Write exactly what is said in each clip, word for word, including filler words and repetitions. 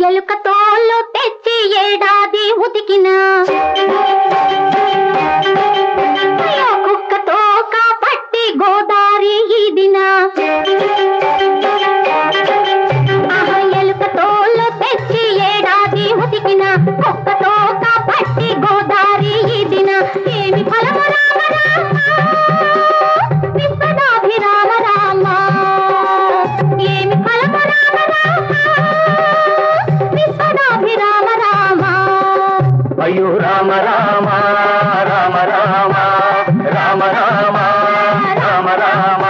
ఎలుక తోలు తెచ్చి ఏడాది ఉతికిన కుక్క తోక పట్టి గోదారి ఈదిన ఎలుక తోలు తెచ్చి ఏడాది ఉతికిన కుక్క తోక పట్టి గోదారి ఈదిన ఏమి ఫలము రామ రామ విశ్వదాభిరామ రామ ఏమి ఫలము రామ రామ విశ్వదాభిరామ రామ అయ్యో రామ రామ రామ రామ రామ రామ రామ రామ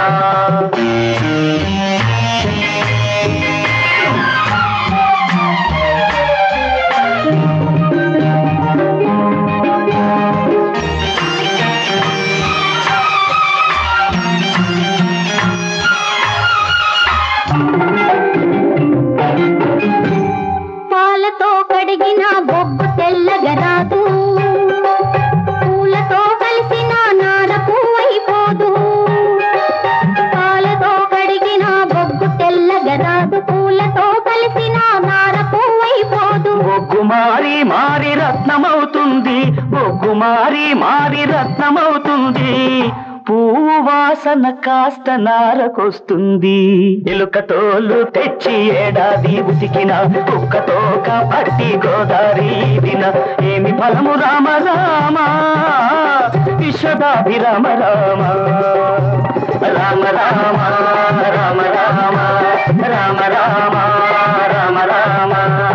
పాలతో కడిగిన బొగ్గు తెల్లగరాదు పూలతో కలిసిన నార పువ్వైపోదు పాలతో కడిగిన బొగ్గు తెల్లగరాదు పూలతో కలిసిన నార పువ్వైపోదు బొగ్గు మారి మారి రత్నమవుతుంది బొగ్గు మారి మారి రత్నమవుతుంది పువ్వు వాసన కాస్త నారకొస్తుంది ఎలుక తోలు తెచ్చి ఏడాది ఉతికిన కుక్క తోక పట్టి గోదారి దిన ఏమి ఫలము రామ రామ విశ్వదాభిరామ రామ రామ రామ రామ రామ రామ రామ రామ రామ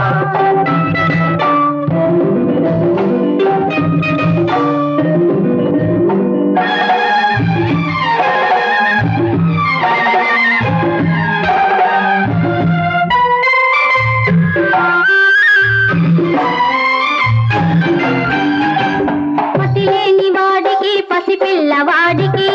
మతి లేని వాడికి పసిపిల్లవాడికి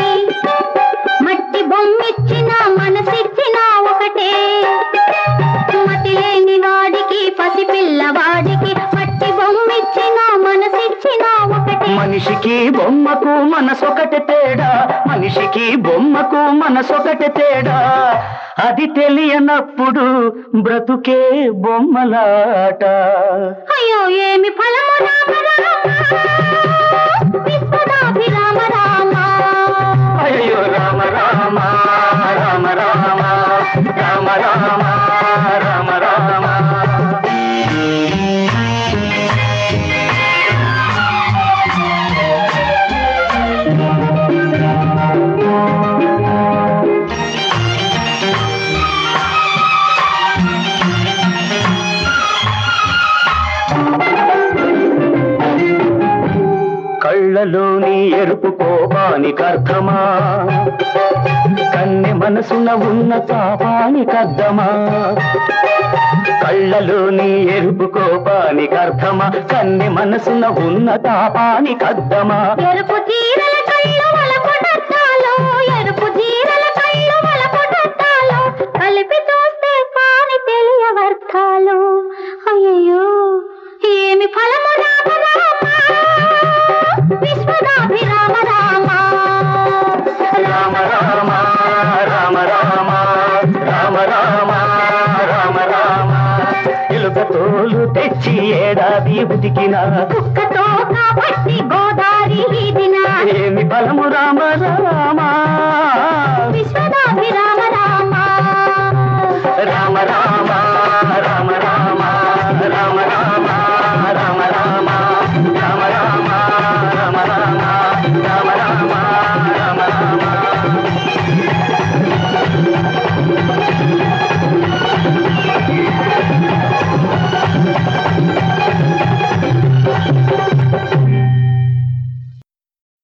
మట్టి బొమ్మిచ్చిన మనసిచ్చిన ఒకటే మతి లేని వాడికి పసిపిల్లవాడికి మట్టి బొమ్మిచ్చిన మనసిచ్చిన ఒకటే మనిషికి బొమ్మకు మనసొకటి తేడా మనిషికి బొమ్మకు మనసొకటి తేడా అది తెలియనప్పుడు బ్రతుకే బొమ్మలాట అయ్యో ఏమి ఫలము రామ రామ విశ్వదాభిరామ రామ అయ్యో రామ రామ రామ రామ రామ రామ రామ రామ కళ్ళలోని ఎరుపు కోపానికి అర్థమా కన్నె మనసున ఉన్న తాపానికి అర్థమా కళ్ళలోని ఎరుపు కోపానికి అర్థమా కన్నె మనసున ఉన్న తాపానికి అర్థమా ఎరుపు చీరల కళ్ళు వలపడతాలో ఎరుపు చీరల కళ్ళు వలపడతాలో కలిపి చూస్తే కాని తెలియవర్థాలు అయ్యయ్యో ఏమి ఫలము రామ రామ విశ్వదాభిరామ రామ రామ రామ రామ రామ రామ రామ రామ రామ ఎలుక తోలు తెచ్చి ఏడాది ఉతికిన కుక్కతో కాబట్టి గోదారి ఈదిన ఏమి ఫలము రామ రామ విశ్వదాభిరామ రామ రామ రామ రామ